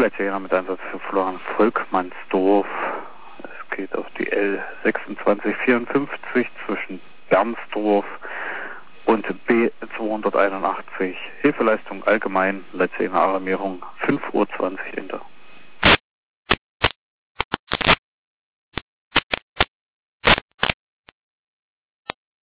Leitjäger mit Einsatz für Florian Volkmannsdorf. Es geht auf die L2654 zwischen Bernsdorf und B281. Hilfeleistung allgemein, Leitjäger Alarmierung 5:20 Uhr Enter.